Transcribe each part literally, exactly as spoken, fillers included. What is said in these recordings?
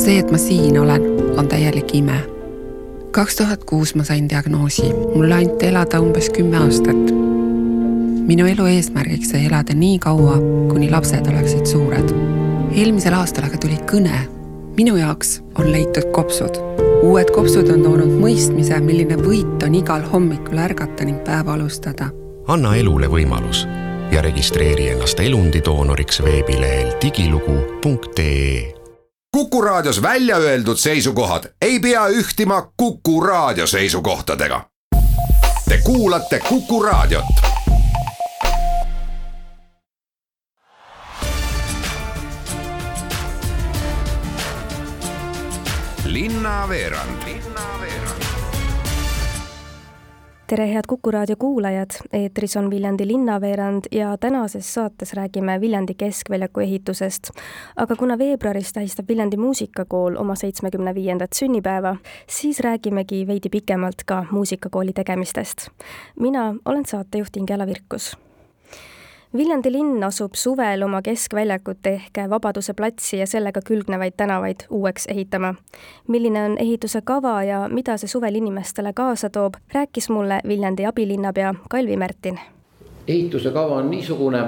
See, et ma siin olen, on täielik ime. kaks tuhat kuus ma sain diagnoosi. Mulle anti elada umbes kümme aastat. Minu elu eesmärgiks sai elada nii kaua, kuni lapsed oleksid suured. Eelmisel aastal aga tuli kõne. Minu jaoks on leitud kopsud. Uued kopsud on toonud mõistmise, milline võit on igal hommikul ärgata ning päeva alustada. Anna elule võimalus ja registreeri ennast elundidoonoriks veebilehel digilugu punkt ee. Kuku Raadios välja öeldud seisukohad ei pea ühtima Kuku Raadio seisukohtadega. Te kuulate Kuku Raadiot. Linnaveerand. Tere head Kuku Raadio kuulajad, eetris on Viljandi linnaveerand ja tänases saates räägime Viljandi keskväljaku ehitusest. Aga kuna veebruaris tähistab Viljandi muusikakool oma seitsmekümne viiendat sünnipäeva, siis räägimegi veidi pikemalt ka muusikakooli tegemistest. Mina olen saatejuht Ingela Virkus. Viljandi linn asub suvel oma keskväljakut ehk Vabaduse platsi ja sellega külgnevaid tänavaid uueks ehitama. Milline on ehituse kava ja mida see suvel inimestele kaasa toob, rääkis mulle Viljandi abilinnapea Kalvi Märtin. Ehituse kava on niisugune,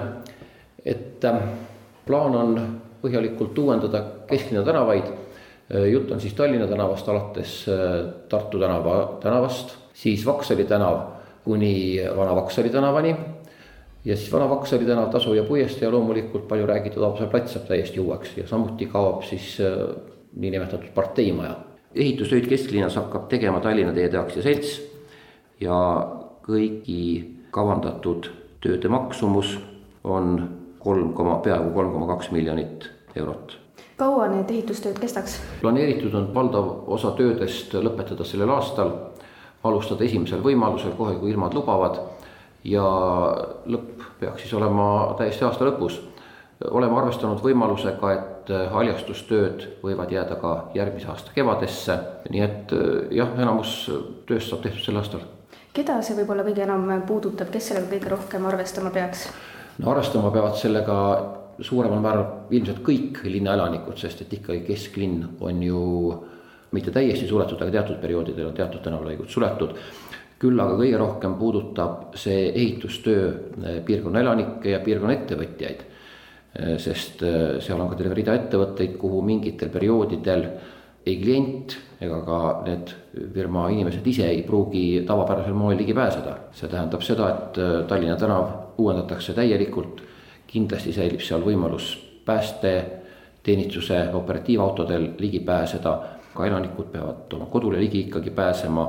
et plaan on põhjalikult uuendada kesklinna tänavaid. Jutt on siis Tallinna tänavast alates Tartu tänava tänavast, siis Vaksali tänav kuni Vana Vaksali tänavani. Ja siis Vana Vaksali tänav, Tasu ja Puiestee ja loomulikult palju räägitud Vabaduse plats saab täiesti uueks ja samuti kaob siis äh, nii nimetatud parteimaja. Ehitustöid kesklinnas hakkab tegema Tallinna Teede Aktsiaselts ja kõigi kavandatud tööde maksumus on kolm, peaaegu kolm koma kaks miljonit eurot. Kaua need ehitustööd kestaks? Planeeritud on valdav osa töödest lõpetada sellel aastal, alustada esimesel võimalusel kohe, kui ilmad lubavad. Ja lõpp peaks siis olema täiesti aasta lõpus. Oleme arvestanud võimalusega, et haljastustööd võivad jääda ka järgmise aasta kevadesse. Nii et jah, enamus tööst saab tehtud sel aastal. Keda see võib-olla kõige enam puudutab, kes sellega kõige rohkem arvestama peaks? No, arvestama peavad sellega suuremal määral ilmselt kõik linnaelanikud, sest et ikkagi kesklinn on ju mitte täiesti suletud, aga teatud perioodidel on teatud tänavlõigud suletud. Küll aga kõige rohkem puudutab see ehitustöö piirkonna elanikke ja piirkonna ettevõtjaid, sest seal on ka terve rida ettevõtteid, kuhu mingitel perioodidel ei klient ega ka need firma inimesed ise ei pruugi tavapärasel moel ligi pääseda. See tähendab seda, et Tallinna tänav uuendatakse täielikult, kindlasti säilib seal võimalus pääste, teenistuse operatiivautodel ligi pääseda, ka elanikud peavad oma kodule ligi ikkagi pääsema.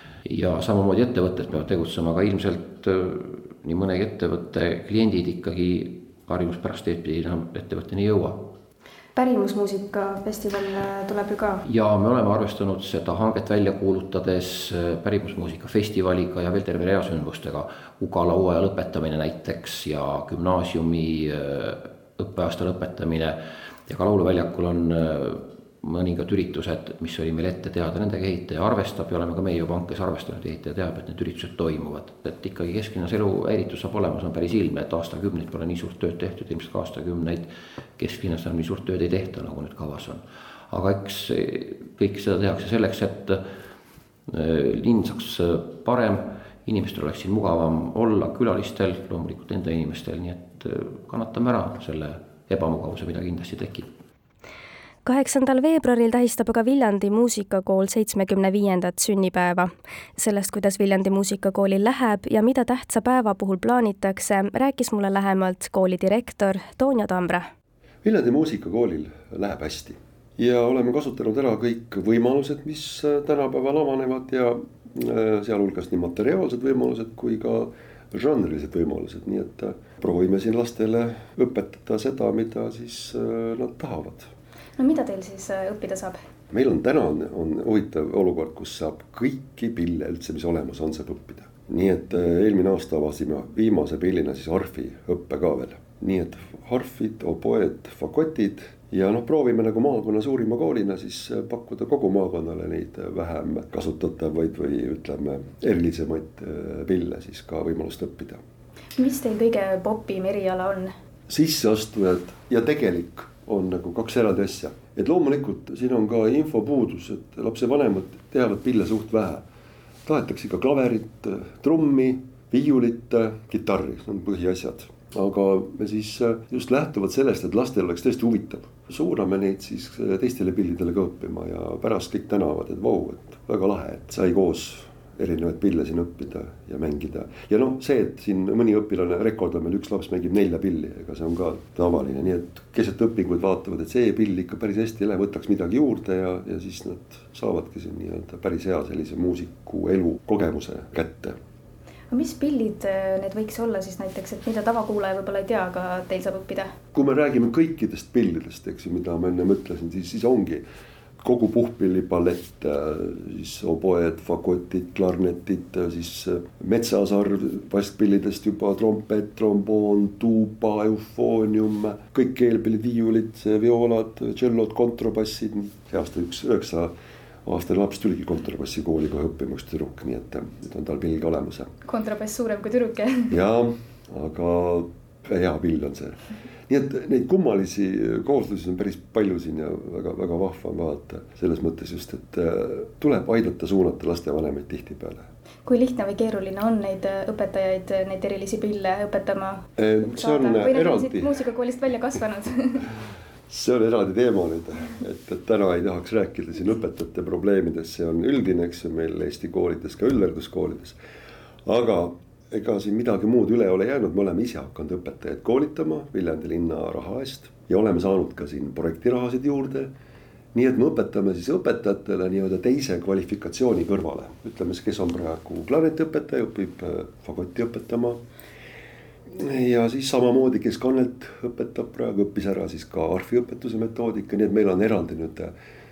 Ja samamoodi ettevõtted peavad tegutsema, aga ilmselt nii mõnegi ettevõtte kliendid ikkagi harjumuspärast ettevõtteni ei jõua. Pärimusmuusika festival tuleb ju ka. Ja me oleme arvestanud seda hanget välja kuulutades pärimusmuusika festivaliga ja veel terve rea sündmustega. Ugala hooaja lõpetamine näiteks ja gümnaasiumi õppeaasta lõpetamine ja ka lauluväljakul on mõningad üritused, mis oli meil ette teada, nendega ehitaja arvestab ja oleme ka meie juba hankes arvestanud, ehitaja teab, et need üritused toimuvad. Et ikkagi kesklinnas elu häiritus saab olema, see on päris ilme, et aastakümneid pole nii suurt tööd tehtud, ilmselt ka aastakümneid kesklinnas on nii suurt tööd ei tehta, nagu nüüd kavas on. Aga eks kõik seda tehakse selleks, et linn saaks parem, inimestel oleks siin mugavam olla, külalistel, loomulikult enda inimestel, nii et kannatame ära selle ebamugavuse, mida kindlasti tekib. kaheksandal veebruaril tähistab aga Viljandi muusikakool seitsmekümne viiendat sünnipäeva. Sellest, kuidas Viljandi muusikakoolil läheb ja mida tähtsa päeva puhul plaanitakse, rääkis mulle lähemalt kooli direktor Toonja Tambre. Viljandi muusikakoolil läheb hästi ja oleme kasutanud ära kõik võimalused, mis tänapäeval avanevad ja sealhulgas nii materiaalsed võimalused kui ka žanrilised võimalused, nii et proovime siin lastele õpetada seda, mida siis nad tahavad. No mida teil siis õppida saab? Meil on täna on, on huvitav olukord, kus saab kõiki pille üldse, mis olemas on, saab õppida. Nii et eelmine aasta avasime viimase pillina siis harfi õppe ka veel. Nii et harfid, oboed, fagotid ja noh, proovime nagu maakonna suurima koolina siis pakkuda kogu maakonnale neid vähem kasutatavaid või ütleme erilisemaid pille siis ka võimalust õppida. Mis teil kõige popim eriala on? Sisseastujad ja tegelik on nagu kaks eraldi asja. Et loomulikult siin on ka infopuudus, et lapsevanemad teavad pille suht vähe. Tahetakse ikka klaverit, trummi, viiulit, kitarri, see on põhiasjad. Aga me siis just lähtuvad sellest, et lastel oleks tõesti huvitav. Suuname neid siis teistele pillidele ka õppima ja pärast kõik tänavad, et vau, et väga lahe, et sai koos erinevaid pille siin õppida ja mängida. Ja noh, see, et siin mõni õpilane rekordab meil üks laps mängib nelja pilli, ega see on ka tavaline. Nii et keset õpinguid vaatavad, et see pill ikka päris hästi ei lähe, võtaks midagi juurde ja, ja siis nad saavadki siin nii-öelda päris hea sellise muusiku elu kogemuse kätte. Mis pillid need võiks olla siis näiteks, et mida tavakuulaja võib-olla ei tea, aga teil saab õppida? Kui me räägime kõikidest pillidest, eks, mida ma enne mõtlesin, siis, siis ongi kogu puhpilli palett, siis oboed, fagotid, klarnetid, siis metsasarv, vastpillidest juba trompet, tromboon, tuuba, eufoonium, kõik keelpillid, viiulid, violad, tšellod, kontrabassid. See aasta üks üheksa aastane laps tuligi kontrabassi kooli kohe õppima üks tüdruk, nii et nüüd on tal pill ka olemas. Kontrabass suurem kui tüdruk, jah? Jaa, aga hea pill on see. Nii et neid kummalisi kooslusi on päris palju siin ja väga, väga vahva on vaadata. Selles mõttes just, et tuleb aidata suunata lastevanemaid tihti peale. Kui lihtne või keeruline on neid õpetajaid, neid erilisi pille õpetama see saada? On või eraldi muusikakoolist välja kasvanud? See on eraldi teema nüüd, et, et täna ei tahaks rääkida siin õpetajate probleemidest, see on üldine, eks ju meil Eesti koolides, ka üldhariduskoolides. Aga ega siin midagi muud üle ole jäänud, me oleme ise hakanud õpetajaid koolitama Viljandi linna raha eest ja oleme saanud ka siin projektirahasid juurde. Nii et me õpetame siis õpetajatele nii-öelda teise kvalifikatsiooni kõrvale. Ütleme, kes on praegu klarnetiõpetaja, õpib fagotti õpetama. Ja siis samamoodi, kes kannelt õpetab praegu, õppis ära siis ka arfiõpetuse metoodika, nii et meil on eraldi nüüd,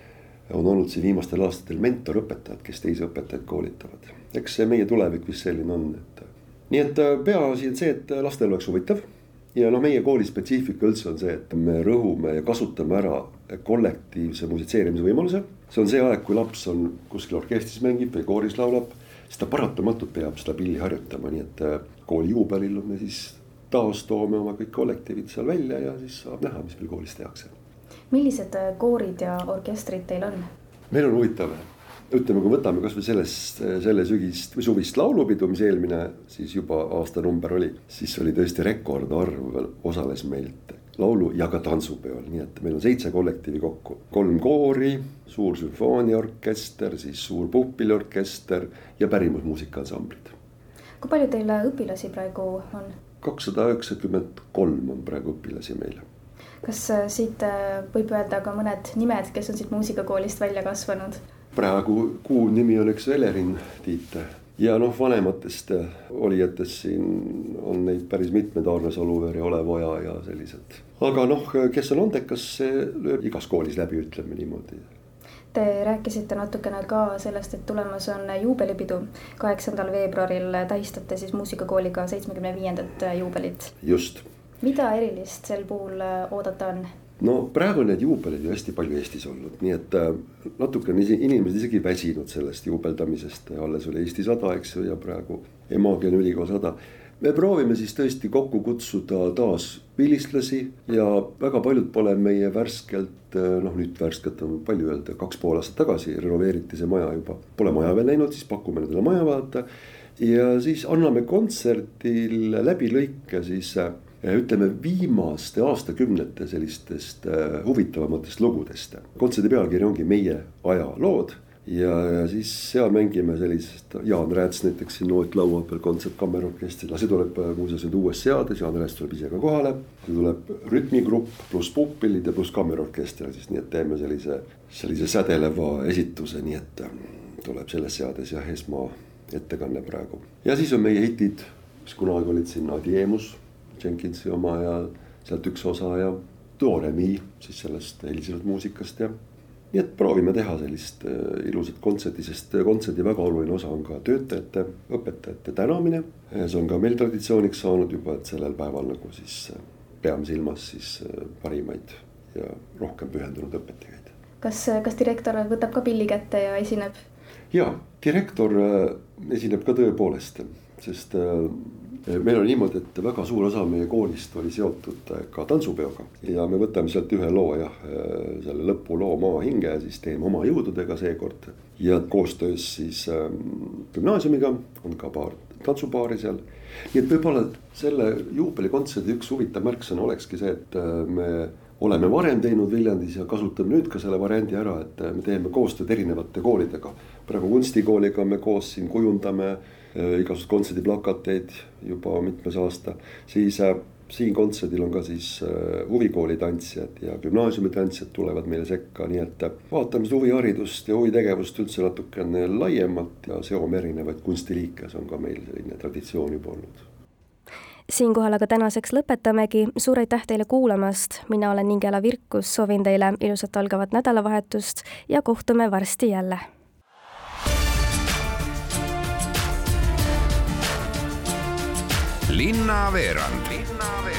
on olnud siin viimastel aastatel mentorõpetajad, kes teisi õpetajaid koolitavad. Eks see meie tulevik vist selline on. Et... Nii et peaasi on see, et lastel oleks huvitav ja no meie kooli spetsiifika üldse on see, et me rõhume ja kasutame ära kollektiivse musitseerimise võimaluse. See on see aeg, kui laps on kuskil orkestris mängib või kooris laulab, siis ta paratamatult peab seda pilli harjutama, nii et kooli juubelil me siis taas toome oma kõik kollektiivid seal välja ja siis saab näha, mis meil koolis tehakse. Millised koorid ja orkestrid teil on? Meil on huvitav. Ütleme, kui võtame kas või sellest, selle sügist või suvist laulupidu, mis eelmine siis juba aasta number oli, siis oli tõesti rekordarv osales meilt laulu ja ka tantsupeol, nii et meil on seitse kollektiivi kokku. Kolm koori, suur sümfooniaorkester, siis suur puhpilliorkester ja pärimusmuusikaansamblid. Kui palju teil õpilasi praegu on? kakssada üheksakümmend kolm on praegu õpilasi meile. Kas siit võib öelda ka mõned nimed, kes on siit muusikakoolist välja kasvanud? Praegu kuu nimi on üks Velerin Tiit. Ja noh, vanematest olijatest siin on neid päris mitmed, Arne Saluver ja Olev Oja ja sellised. Aga noh, kes on andekas, see lööb igas koolis läbi, ütleme niimoodi. Te rääkisite natukene ka sellest, et tulemas on juubelipidu. kaheksandal veebruaril tähistate siis muusikakooliga seitsmekümne viiendat juubelit. Just. Mida erilist sel puhul oodata on? No praegu on need juubelid ju hästi palju Eestis olnud, nii et natuke on inimesed isegi väsinud sellest juubeldamisest. Alles oli Eesti sada, eks ju, ja praegu Emagi on ülikool sada. Me proovime siis tõesti kokku kutsuda taas vilistlasi ja väga paljud pole meie värskelt, noh nüüd värskelt on palju öelda, kaks pool aastat tagasi renoveeriti see maja juba. Pole maja veel näinud, siis pakume nendele maja vaadata ja siis anname kontserdil läbi lõike siis ütleme viimaste aastakümnete sellistest huvitavamatest lugudest. Kontserdi pealkiri ongi Meie ajalood. Ja, ja siis seal mängime sellisest, Jaan Rääts näiteks siin noot laua peal kontsertkammerorkestri, see tuleb muuseas nüüd uues seades, Jaan Rääts tuleb ise ka kohale. See tuleb rütmigrupp pluss puhpillid ja pluss kammerorkester, siis nii et teeme sellise, sellise sädeleva esituse, nii et tuleb selles seades ja esma ettekanne praegu. Ja siis on meie hitid, mis kunagi olid siin Adiemus, Jenkinsi oma ja sealt üks osa ja Doremi siis sellest helisenud muusikast ja nii et proovime teha sellist ilusat kontserti, sest kontserdi väga oluline osa on ka töötajate, õpetajate tänamine. See on ka meil traditsiooniks saanud juba, et sellel päeval nagu siis peame silmas siis parimaid ja rohkem pühendunud õpetajaid. Kas, kas direktor võtab ka pilli kätte ja esineb? Ja, direktor esineb ka tõepoolest, sest meil on niimoodi, et väga suur osa meie koolist oli seotud ka tantsupeoga ja me võtame sealt ühe loo jah, selle lõpuloo Maa hinge ja siis teeme oma jõududega seekord. Ja koostöös siis gümnaasiumiga on ka paar tantsupaari seal. Nii et võib-olla selle juubelikontserdi üks huvitav märksõna olekski see, et me oleme varem teinud Viljandis ja kasutame nüüd ka selle variandi ära, et me teeme koostööd erinevate koolidega. Praegu kunstikooliga me koos siin kujundame igasugused kontserdiplakateid juba mitmes aasta. Siis äh, siin kontserdil on ka siis äh, huvikooli tantsijad ja gümnaasiumi tantsijad tulevad meile sekka. Nii et vaatame seda huviharidust ja huvitegevust üldse natukene laiemalt ja seome erinevaid kunstiliike, see on ka meil selline traditsioon juba olnud. Siinkohal aga tänaseks lõpetamegi. Suur aitäh teile kuulamast. Mina olen Ingela Virkus, soovin teile ilusat algavat nädalavahetust ja kohtume varsti jälle. Linnaveerand. Linnaveerand.